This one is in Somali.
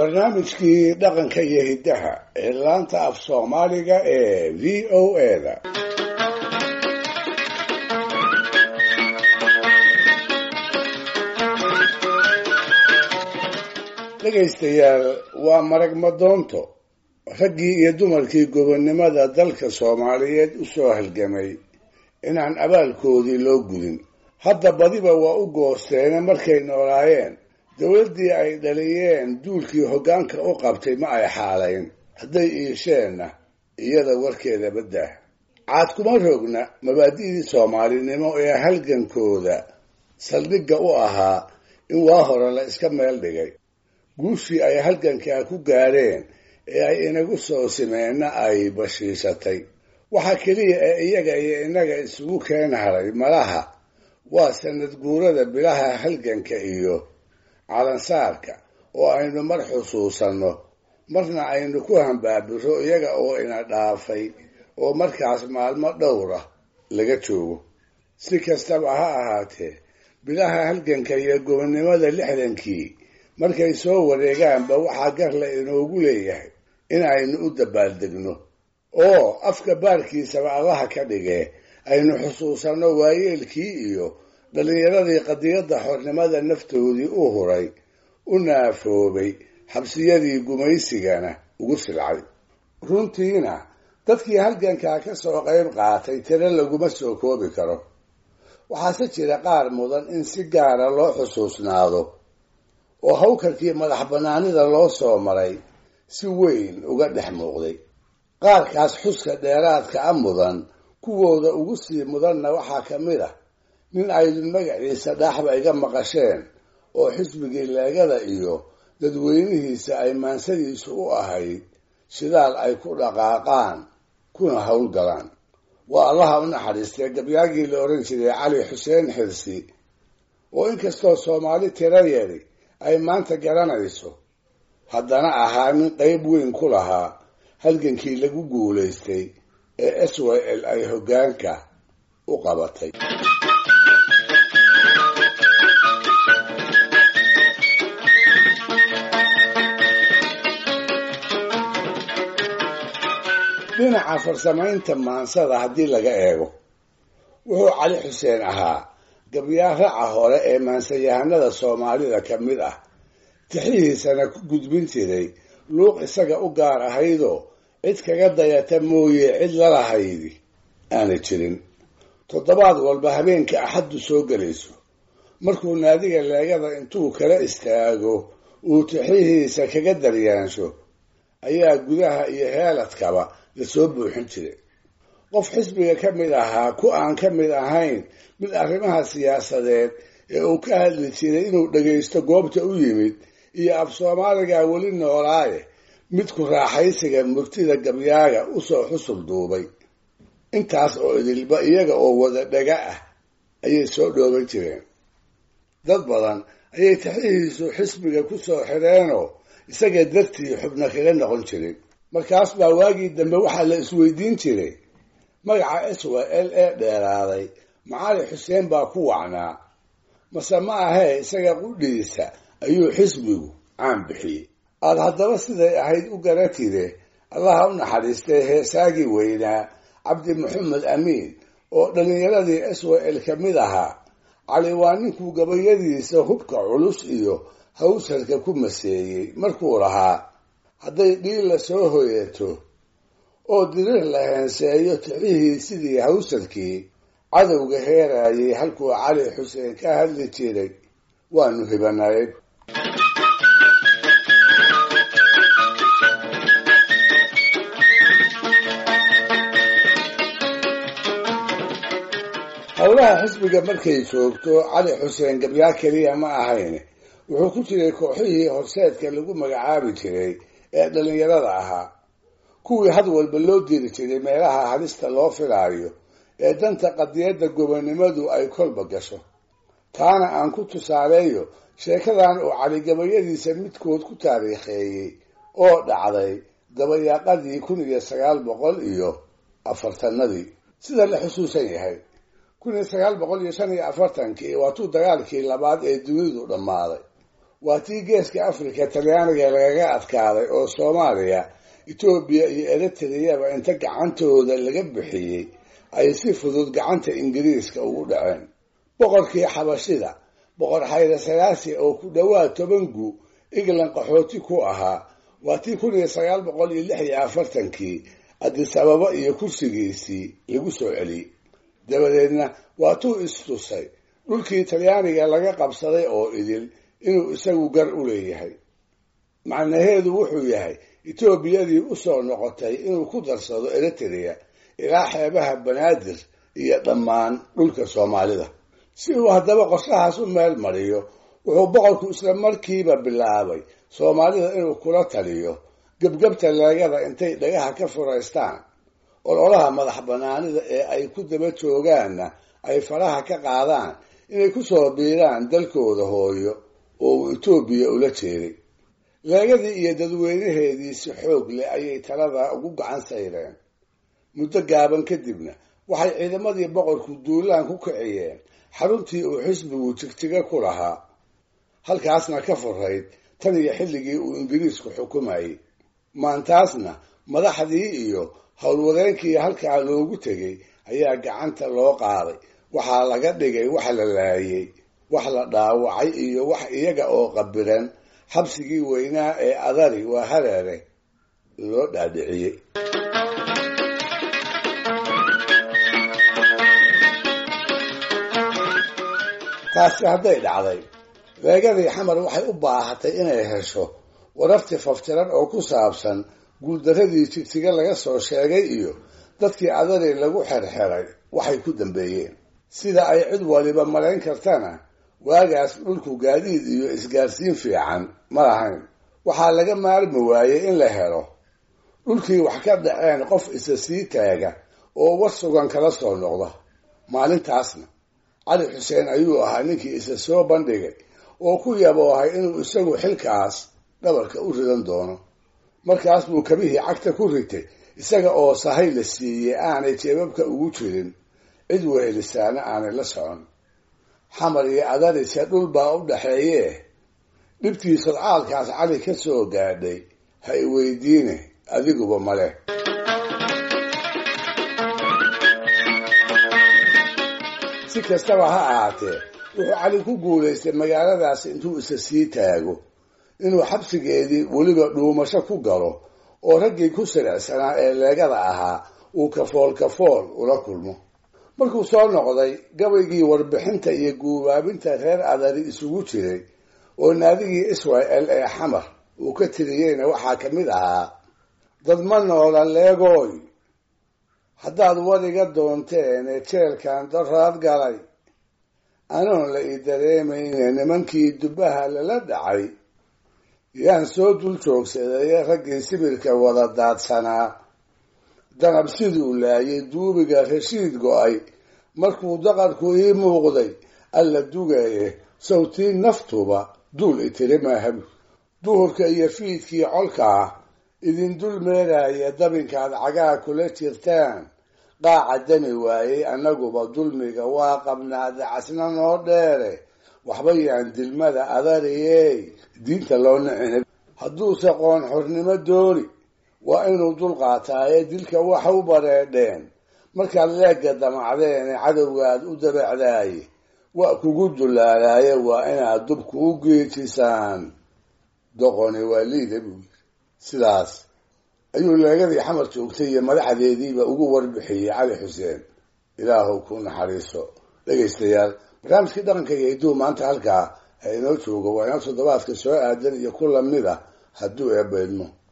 barnaamijkii dhaqanka iyo hiddaha ee laanta af soomaaliga ee v o a-da dhegaystayaal waa marag madoonto raggii iyo dumarkii gobonnimada dalka soomaaliyeed u soo halgamay inaan abaalkoodii loo gudin hadda badiba waa u goosteene markay noolaayeen dowladdii ay dhaliyeen duulkii hoggaanka u qabtay ma ay xaalayn hadday iisheenna iyada warkeeda baddah caad kuma roogna mabaadi'dii soomaalinimo ee halgankooda saldhigga u ahaa in waa hore la iska meel dhigay guushii ay halgankaa ku gaadheen ee ay inagu soo simeenna ay bashiishatay waxaa keliya ee iyaga iyo innaga isugu keen haray malaha waa sanad guurada bilaha halganka iyo calansaarka oo aynu mar xusuusanno marna aynu ku hambaabiro iyaga oo ina dhaafay oo markaas maalmo dhowra laga joogo si kastaba ha ahaatee bilaha halganka iyo gobonnimada lixdankii markay soo wareegaanba waxaa garla inoogu leeyahay in aynu u dabaaldegno oo afka baarkiisaba allaha ka dhigee aynu xusuusanno waayeelkii iyo dhallinyaradii qadiyadda xornimada naftoodii u huray u naafoobay xabsiyadii gumaysigana ugu silcay runtiina dadkii halgankaa ka soo qayb qaatay tiro laguma soo koobi karo waxaase jira qaar mudan in si gaara loo xusuusnaado oo hawkarkii madax bannaanida loo soo maray si weyn uga dhex muuqday qaarkaas xuska dheeraadka a mudan kuwooda ugu sii mudanna waxaa ka mid ah nin aydun magaciisa dhaaxba iga maqasheen oo xisbigii leegada iyo dadweynihiisa ay maansadiisu u ahayd shidaal ay ku dhaqaaqaan kuna howlgalaan waa allaha u naxariistee gabyaagii la odhan jiray cali xuseen xirsi oo inkastoo soomaali tiro yari ay maanta garanayso haddana ahaa nin qayb weyn ku lahaa halgankii lagu guulaystay ee SYL ay hoggaanka u qabatay dhinaca farsamaynta maansada haddii laga eego wuxuu cali xuseen ahaa gabyaa raca hore ee maansayahanada soomaalida ka mid ah tixihiisana ku gudbin jiray luuq isaga u gaar ahaydoo cid kaga dayata mooye cid lalahaydi aana jirin toddobaad walba habeenka axaddu soo gelayso markuu naadiga leegada intuu kala istaago uu tixihiisa kaga daryaansho ayaa gudaha iyo heeladkaba la soo buuxin jiray qof xisbiga ka mid ahaa ku aan ka mid ahayn mid arrimaha siyaasadeed ee uu ka hadli jiray inuu dhagaysto goobta u yimid iyo af soomaaliga weli noolaaye midku raaxaysiga murtida gabyaaga u soo xusul duubay intaas oo idilba iyaga oo wada dhaga ah ayay soo dhooban jireen dad badan ayay tixihiisu xisbiga ku soo xidheenoo isaga dartii xubno kaga noqon jirin markaas baa waagii dambe waxaa la isweydiin jiray magaca SYL ee dheeraaday macali xuseen baa ku wacnaa mase ma ahee isaga qudhiisa ayuu xisbigu caan bixiyey aad haddaba siday ahayd u garatide allaha u naxariistay heesaagii weynaa cabdi maxamed amiin oo dhallinyaradii SYL ka mid ahaa cali waa ninkuu gabayadiisa hubka culus iyo hawsarka ku maseeyey markuu lahaa hadday dhiilla soo hoyato oo dirir la heenseeyo tixihii sidii hawsarkii cadowga heeraayay halkuu cali xuseen ka hadli jiray waanu hibanayd howlaha xisbiga markay joogto cali xuseen gabyaa keliya ma ahayn wuxuu ku jiray kooxihii horseedka lagu magacaabi jiray ee dhallinyarada ahaa kuwii had walba loo diri jiray meelaha halista loo filaayo ee danta qadiyadda gobonnimadu ay kolba gasho taana aan ku tusaaleeyo sheekadan uu cali gabayadiisa midkood ku taariikheeyey oo dhacday dabayaaqadii 1940 sida la xusuusan yahay 1945 waatuu dagaalkii labaad ee dunidu dhammaaday waa tii geeska afrika talyaaniga lagaga adkaaday oo soomaaliya etoobiya iyo eritreyaba inta gacantooda laga bixiyey ay si fudud gacanta ingiriiska ugu dhaceen. boqorkii xabashida boqor Xayre Salaasi oo ku dhowaad 10 gu England qaxooti ku ahaa waa tii 1946 Addis Ababa iyo kursigiisii lagu soo celiyey. dabadeedna waa tuu istusay dhulkii talyaaniga laga qabsaday oo idil inuu isagu gar u leeyahay. macnaheedu wuxuu yahay Etoobiyadii u soo noqotay inuu ku darsado Eritrea ilaa xeebaha Banaadir iyo dhammaan dhulka Soomaalida. si uu haddaba qorshahaas u meel mariyo wuxuu boqorku isla markiiba bilaabay Soomaalida inuu kula taliyo gabgabta leegada intay dhagaha ka furaystaan ololaha madax banaanida ee ay ku daba joogaanna ay faraha ka qaadaan inay ku soo biiraan dalkooda hooyo oo uu Itoobiya ula jeeray. leegadii iyo dadweynaheedii si xoog leh ayay talada ugu gacan sayreen. muddo gaaban kadibna waxay ciidamadii boqorku duulaan ku kiciyeen xaruntii uu xisbigu Jigjiga ku lahaa, halkaasna ka furayd tan iyo xilligii uu Ingiriisku xukumayay. maantaasna madaxdii iyo howlwadeenkii halkaa loogu tegay ayaa gacanta loo qaaday. waxaa laga dhigay wax la laayay, wax la dhaawacay iyo wax iyaga oo qabiran xabsigii weynaa ee Adari waa Hareere loo dhaadhiciyey. taasi hadday dhacday, leegadii xamar waxay u baahatay inay hesho wararti faftiran oo ku saabsan guuldaradii Jigjiga laga soo sheegay iyo dadkii Adari lagu xirxiray waxay ku dambeeyeen. sida ay cid waliba malayn kartana waagaas dhulku gaadiid iyo isgaarsiin fiican ma lahayn. waxaa laga maarmi waayey in la helo dhulkii wax ka dhaceen qof isa sii taaga oo war sugan kala soo noqda. maalintaasna Cali Xuseen ayuu ahaa ninkii isa soo bandhigay oo ku yaboohay inuu isagu xilkaas dhabarka u ridan doono. markaas buu kabihii cagta ku ritay isaga oo sahay la siiyey aanay jeebabka ugu jirin, cid wehelisaana aanay la socon. xamar iyo Adari se dhul baa u dhaxeeyee dhibtii sodcaalkaas Cali ka soo gaadhay ha i weydiine adiguba male. si kastaba ha ahaatee wuxuu Cali ku guulaystay magaaladaas intuu isa sii taago inuu xabsigeedii weliba dhuumasho ku galo oo raggii ku silicsanaa ee leegada ahaa uu kafool ula kulmo. markuu soo noqday gabaygii warbixinta iyo guubaabinta reer Adari isugu jiray oo naadigii Israel ee xamar uu ka tiriyeyna waxaa ka mid ahaa: dad ma noola leegooy haddaad wadiga doonteen ee jeelkan daraad galay, anoon la ii dareemayne nimankii dubbaha lala dhacay, yaan soo dul joogsaday raggii sibirka wada daadsanaa, danab siduu laayay duubiga rashiid go'ay, markuu daqarku ii muuqday alla dugaye sawtii naftuba duul itirimaahab. duhurka iyo fiidkii colkaa idin dul meeraya dabinkaad cagaa kula jirtaan, qaaca dami waayey annaguba dulmiga waa qabnaa dacasna noo dheere, waxba yaan dilmada Adariyey diinta loo nicin. hadduuse qoon xornimo dooni waa inuu dul qaataaye dilka waxa u bareedheen markaad leegga damacdeen ee cadowgaad u dabacdaaye, waa kugu dulaalaaye waa inaad dubku u geejisaan. doqoni waa liida buu yiri. sidaas ayuu leegadii xamar joogtay iyo madaxdeediiba ugu warbixiyey Cali Xuseen. ilaahow ku naxariiso. dhegaystayaal, barnaamijkii dhaqanka iyo hiduhu maanta halkaa ha inoo joogo. waa inoo toddobaadka soo aadan iyo ku lamid ah hadduu eebba idmo.